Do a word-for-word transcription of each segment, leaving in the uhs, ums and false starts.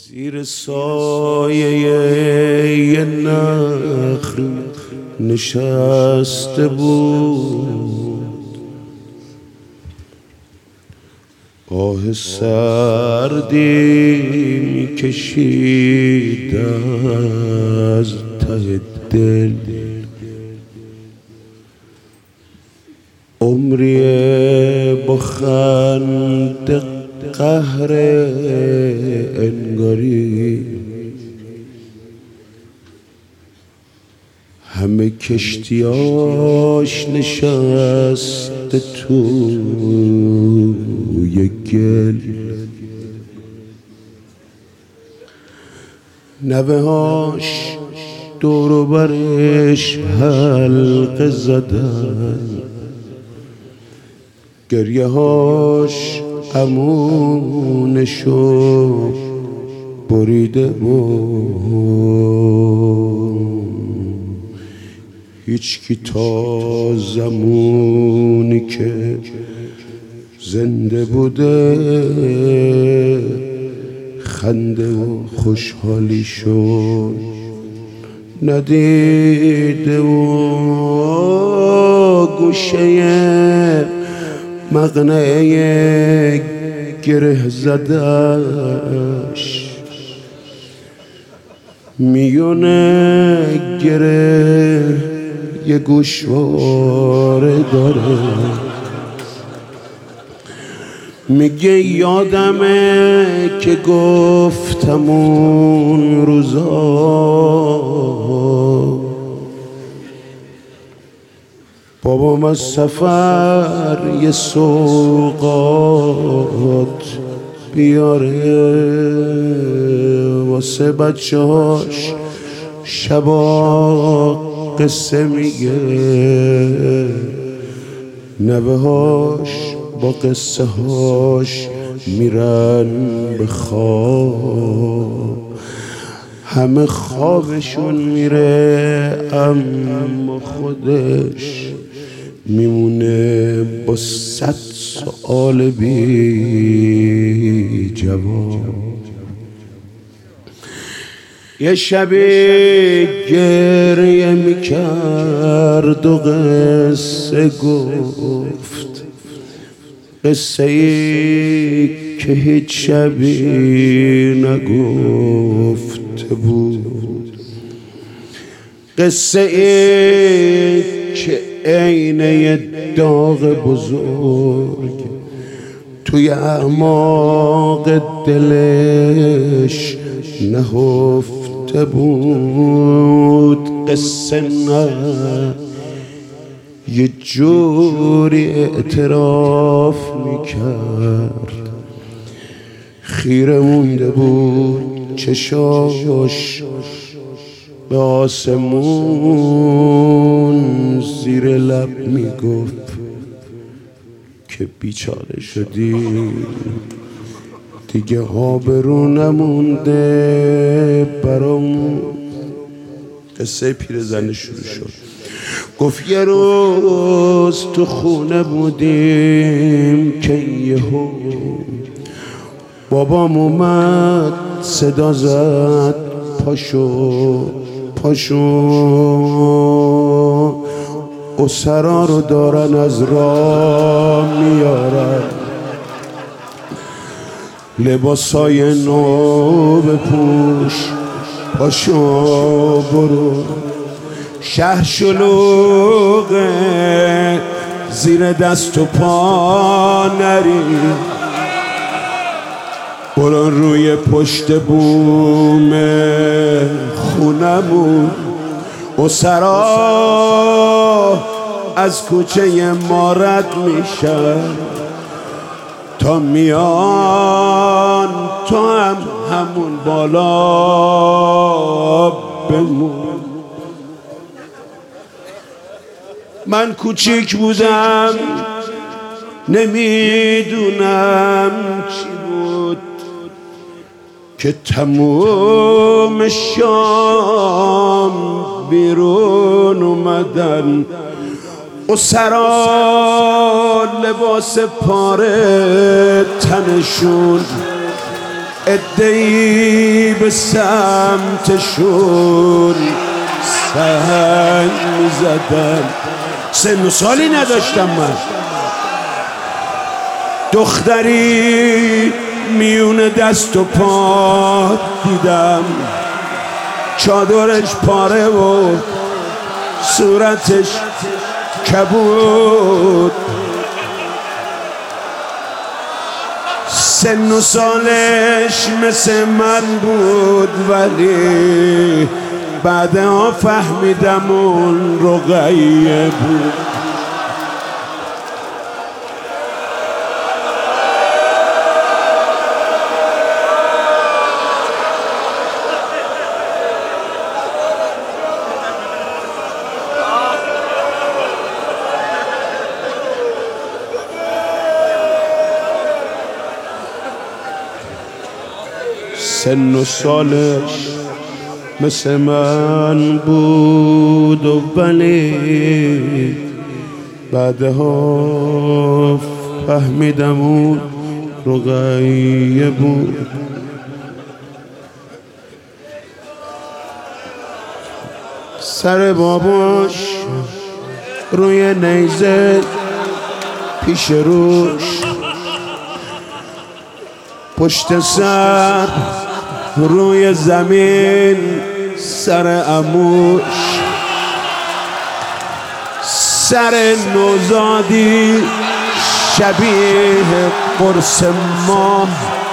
زیر سایه یه نخل نشسته بود، آه سردی میکشید از ته دل. عمری با خنده قهر انگاری، همه کشتیاش نشسته توی گل. نوه هاش دور برش حلقه زدن، گریه هاش امونشو بریده بود. هیچ کی تا زمانی که زنده بوده خنده و خوشحالی شد ندیده و گوشه مقنعه گره زدش، میونه گره یه گوشواره داره. میگه یادمه که گفتم اون روزا بابام از سفر یه سوغات بیاره واسه بچه هاش شبا قصه میگه. نوه هاش با قصه هاش میرن به خواب، همه خوابشون میره اما خودش میمونه با صد سؤال بی جواب. یه شبی گریه میکرد و قصه گفت، قصه ای که هیچ شبی نگفته بود، قصه ای که عین یه داغ بزرگ توی اعماق دلش نهفته بود. قصه نه یه جوری اعتراف میکرد، خیره مونده بود چشاش به آسمون، زیر لب میگفت که بیچاره شدی دیگه آبرو نمونده برامون. قصه پیرزن شروع شد. گفت یه روز تو خونه بودیم که یهو بابام اومد صدا زد پاشو پاشو، اسرا رو دارن از راه میارن، لباسای نو بپوش، پاشو برو، شهر شلوغه زیر دست و پا نری، برو روی پشت بوم خونمون، اسرا از کوچه ما رد میشن تا میان تو هم همون بالا بمون. من کوچیک بودم نمیدونم چی بود که تموم شام بیرون اومدن، اسرا لباس پاره تنشون ادهی به سمتشون سنگ میزدن. سن و سالی نداشتم من، دختری میون دست و پا دیدم، چادرش پاره و صورتش کبود، سن و سالش مثل من بود، ولی بعدها فهمیدم اون رقیه بود. سن و سالش مثل من بود و ولی بعدها فهمیدم اون رقیه بود. سر باباش روی نیزه پیش روش، پشت سر روی زمین سر عموش، سر نوزادی شبیه قرص ماه،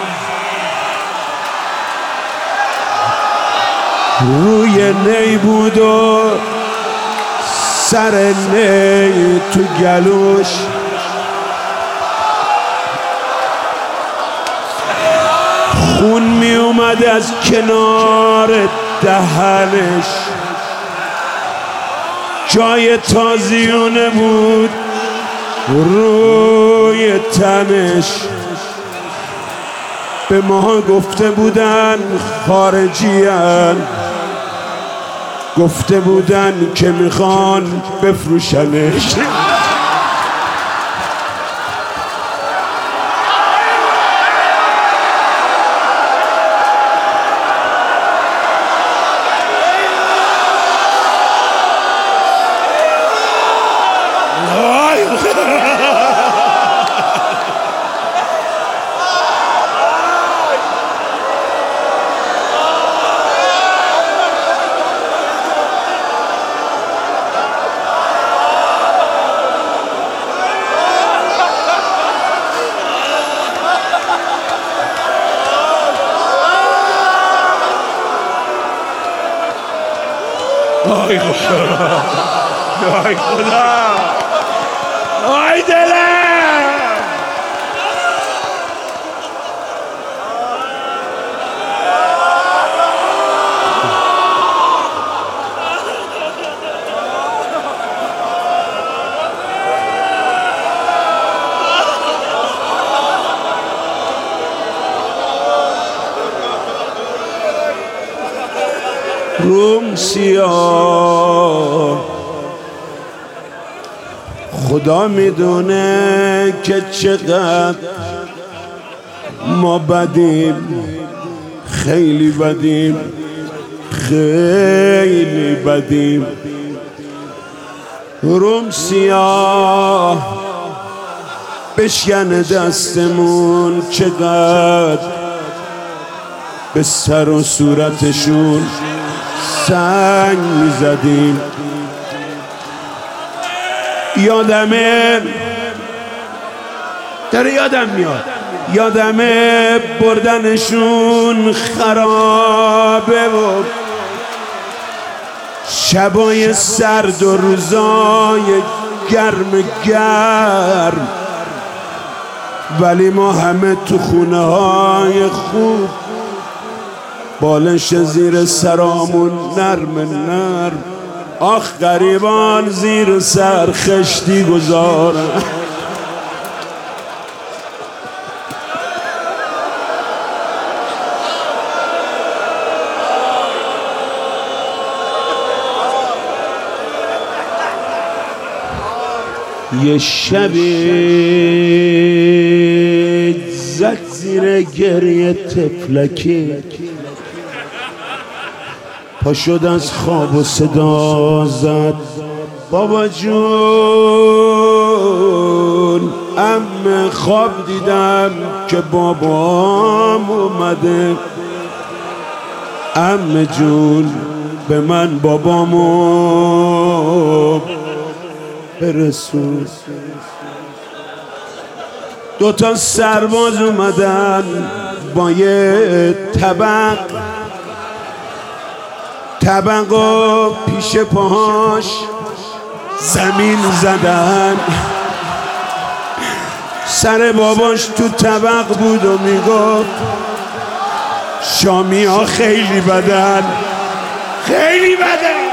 روی نی بود و سر نی تو گلوش، خون می اومد از کنار دهنش، جای تازیونه بود روی تنش. به ما گفته بودن خارجیان، گفته بودن که میخوان بفروشنش. آی خدا، آی خدا، آی دلم. روم سیاه خدا میدونه که چقدر ما بدیم، خیلی بدیم، خیلی بدیم. روم سیاه بشکنه دستمون، چقدر به سر و صورتشون سنگ میزدیم. یادمه، داره یادم میاد، یادمه بردنشون خرابه و شبای سرد و روزای گرم گرم، ولی ما همه تو خونه های خوب، بالش زیر سرامون نرم نرم. آخ غریبان زیر سر خشتی گذارن. یه شبی زد زیر گریه تفلکی پا شد از خواب و صدا زد بابا جون عمه خواب دیدم که بابام اومده عمه جون به من بابامو برسون دوتا سرباز اومدن با یه طبق طبق و پیش پاهاش زمین زدن سر باباش تو طبق بود و میگفت شامی ها خیلی بدن خیلی بدن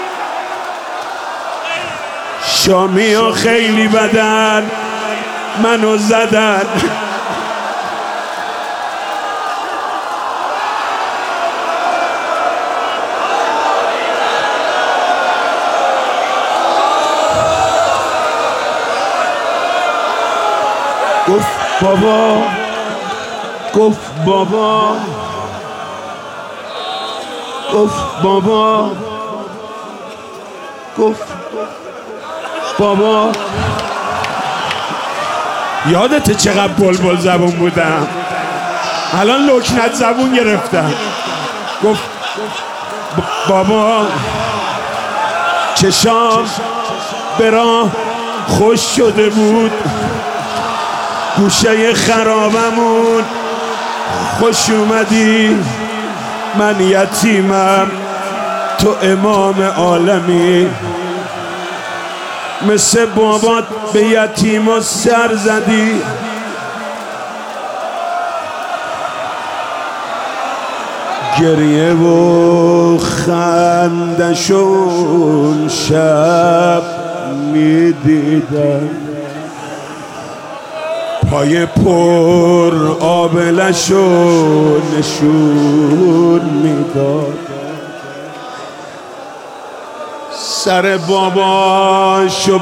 شامی ها خیلی بدن منو زدن گفت بابا گفت بابا گفت بابا گفت بابا یادته چقدر بلبل زبون بودم الان لکنت زبون گرفتم گفت بابا چشام به راه خوش شده بود گوشه خرابمون خوش اومدی من یتیمم تو امام عالمی مثل بابات به یتیما سر زدی گریه و خندشون شب میدیدم پای پر آبلشو نشون میداد سر باباشو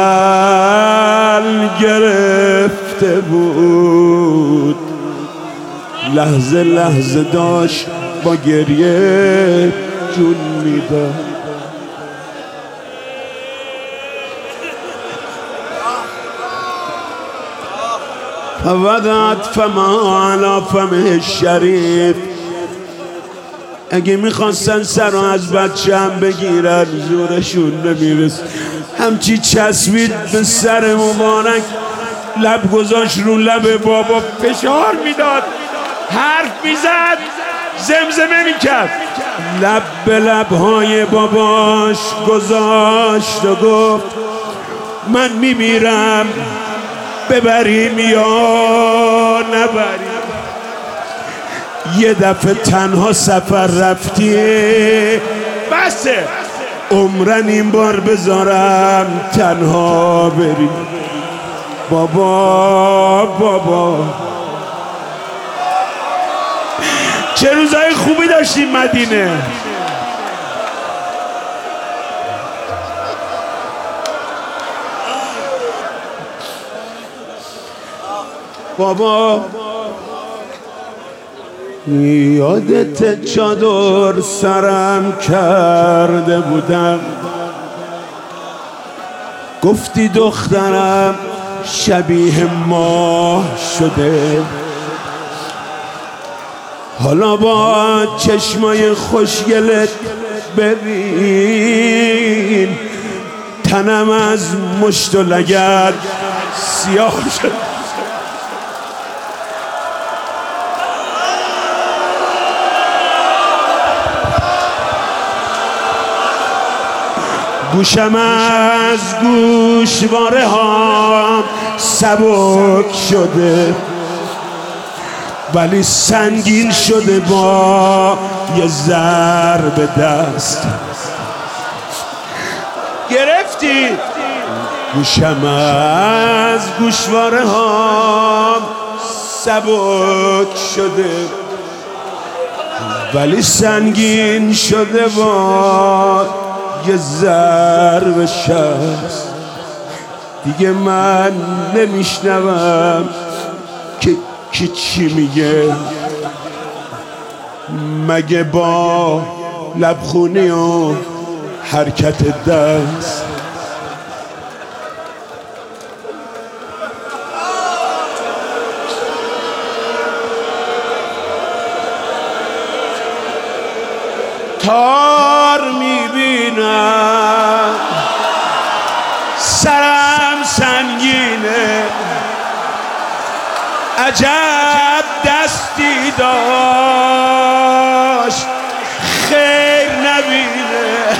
بغل گرفته بود لحظه لحظه داشت با گریه جون میداد فودت فما علی فمه الشریف اگه میخواستن سر از بچه هم بگیرن زورشون نمیرس همچی چسبید به سر مبارک لب گذاشت رو لب بابا فشار میداد حرف میزد زمزمه میکرد لب به لبهای باباش گذاشت و گفت من میمیرم ببریم یا نبریم یه دفعه تنها سفر رفتی بسه عمرن این بار بذارم تنها بریم بابا بابا چه روزای خوبی داشتیم مدینه بابا یادت چادر سرم کرده بودم گفتی دخترم شبیه ماه شده حالا با چشمای خوشگلت ببین تنم از مشت و لگد سیاه شد گوشم از گوشواره ها سبک شده ولی سنگین شده با یه ضرب دست گرفتی گوشم از گوشواره ها سبک شده ولی سنگین شده با یه ضرب شست دیگه من نمیشنوم که کی چی میگه؟ مگه با لبخونی و حرکت دست تار میبینم سرم سنگینه عجب دستی داشت خیر نبینه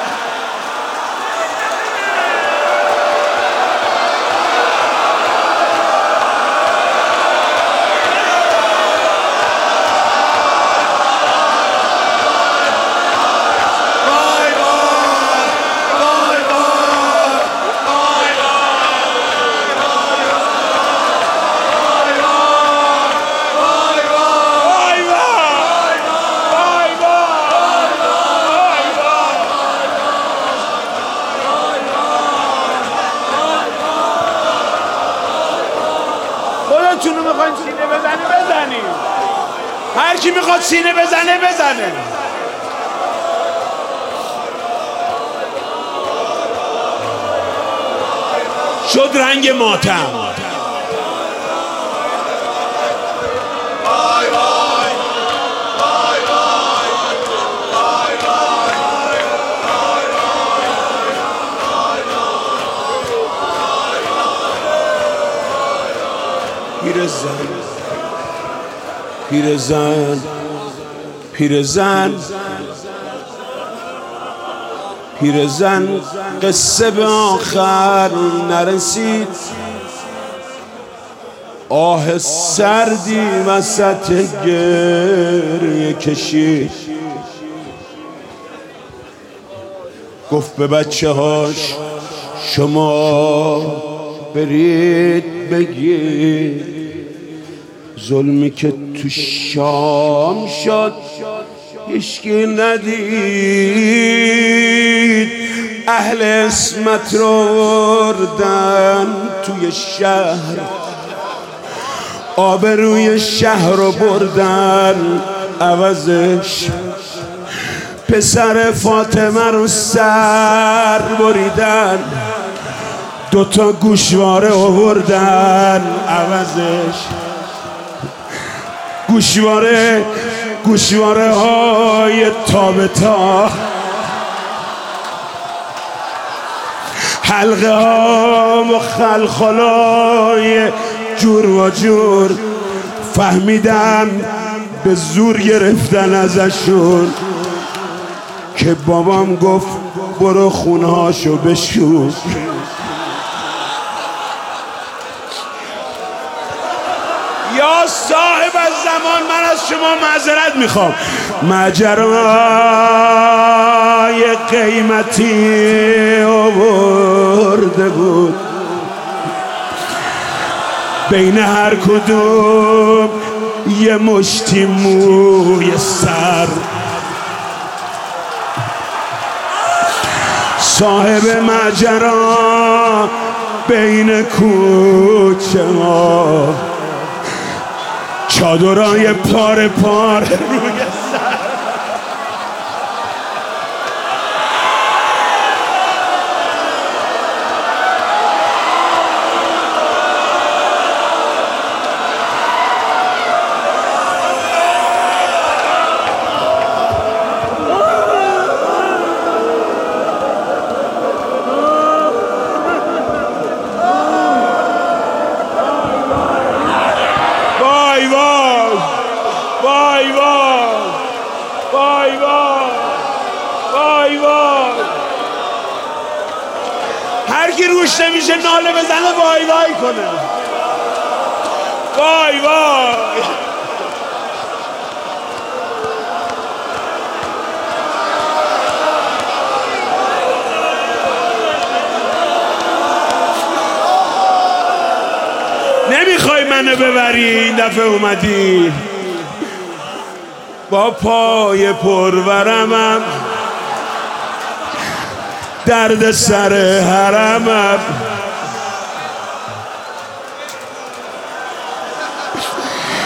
خودتونو میخواین سینه بزنی بزنی، هر کی میخواد سینه بزنه بزنه. شد رنگ ماتم. پیرزن پیرزن پیرزن پیرزن قصه به آخر نرسید، آه سردی وسط گریه کشید. گفت به بچه هاش شما برید بگید ظلمی که تو شام شد هیچکی ندید. اهل اسمت رو بردن توی شهر، آبروی شهر رو بردن عوضش پسر فاطمه رو سر بریدن، دوتا گوشواره آوردن عوضش. گوشواره گوشواره های تابتا، حلقه ها مخلخلای جور و جور. فهمیدم به زور گرفتن ازشون که بابام گفت برو خونهاشو بشور. یا صاحب الزمان من از شما معذرت میخوام. ماجرای قیمتی آورده بود، بین هر کدوم یه مشتی موی سر. صاحب ماجرا بین کوچه ها چادرای پاره پاره روی سر. وای وای وای وای وای وای. هر کی روش نمیشه ناله بزنه وای وای کنه. وای وای. نمیخوای منو ببری، این دفعه اومدی با پای پرورمم، درد سر حرمم.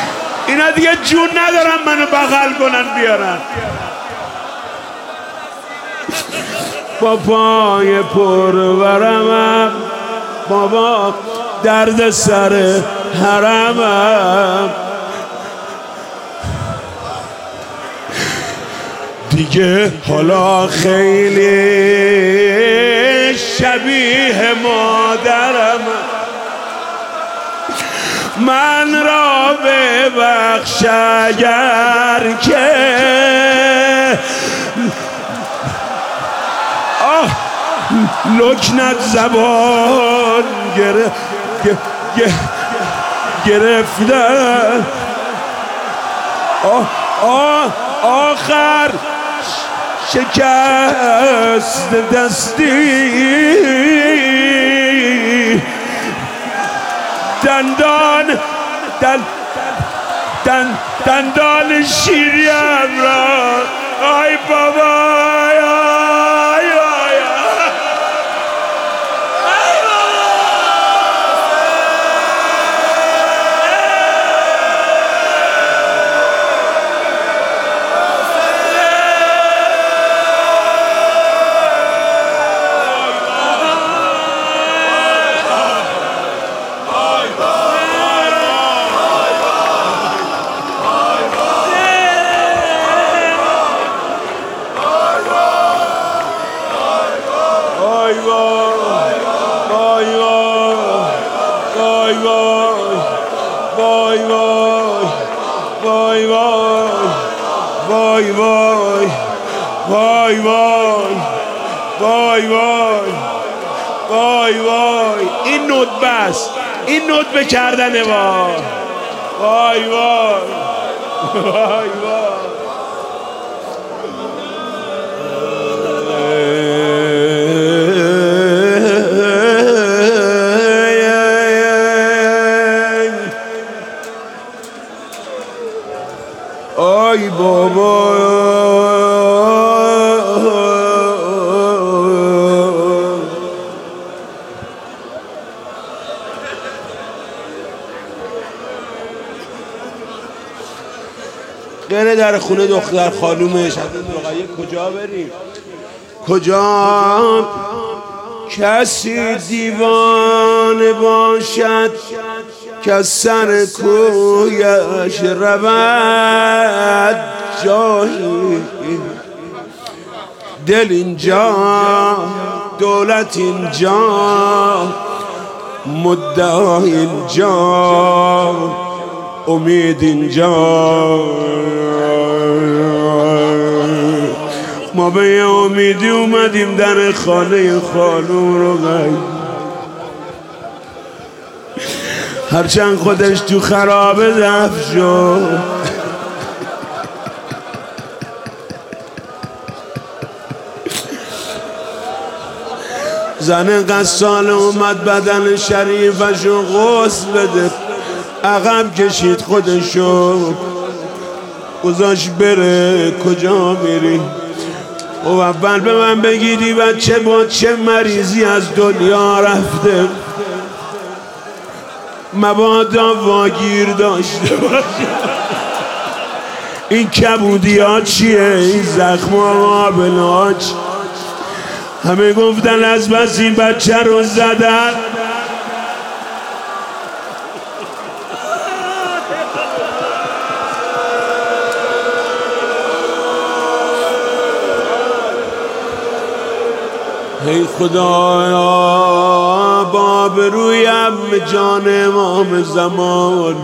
اینا دیگه جون ندارن منو بغل کنن بیارن. با پای پرورمم بابا درد سر حرمم، دیگه حالا خیلی شبیه مادرم، من را ببخش اگر که آه لکنت زبان گره گرفتن. آه آه آخر شکست دستی دندان دن دن دندان شیریم را. آی بابا آی آی آی وای وای وای وای وای وای وای وای این نوت بس، این نوت به کردنه. وای وای وای وای وای آی بابا غیر در خونه دختر خانومش رقیه کجا بریم؟ کجا کسی دیوانه باشد که سر کویش رود جایی، دل اینجا دولت اینجا مدعا اینجا امید اینجا. ما به یه امیدی اومدیم در خانه خانوم رو غیب، هرچند خودش تو خرابه دفن شد. زن غسال اومد بدن شریفشو غسل بده، عقب کشید خودشو گذاشت بره. کجا میری؟ او اول به من بگیدی بچه با چه مریضی از دنیا رفته، مبادا واگیر داشته باشه. این کبودی ها چیه؟ این زخم ها بلاچ. همه گفتن از بس این بچه رو زدن. ای خدایا با برویم جان امام زمان،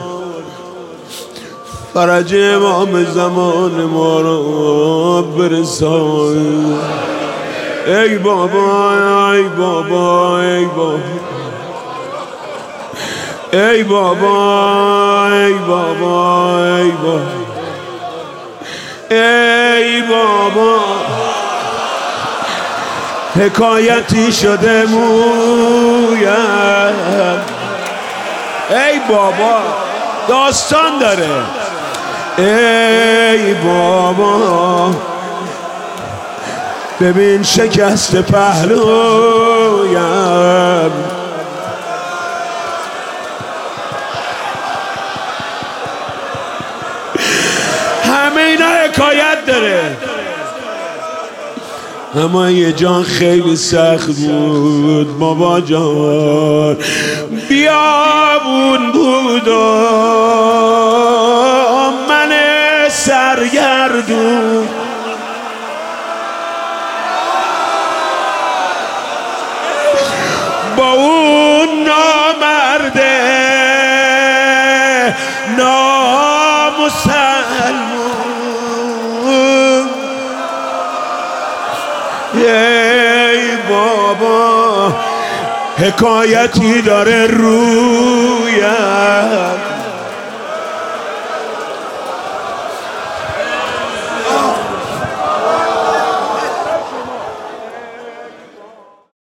فرج امام زمان ما رو برسان. ای بابا ای بابا ای بابا ای بابا ای بابا ای بابا ای بابا حکایتی شده مویم. ای بابا داستان داره. ای بابا ببین شکست پهلویم. حکایت داره. اما یه جان خیلی سخت بود بابا جان، بیابون بود و من سرگردون، با اون نامرده نامسلمون. ای بابا حکایتی داره رویم،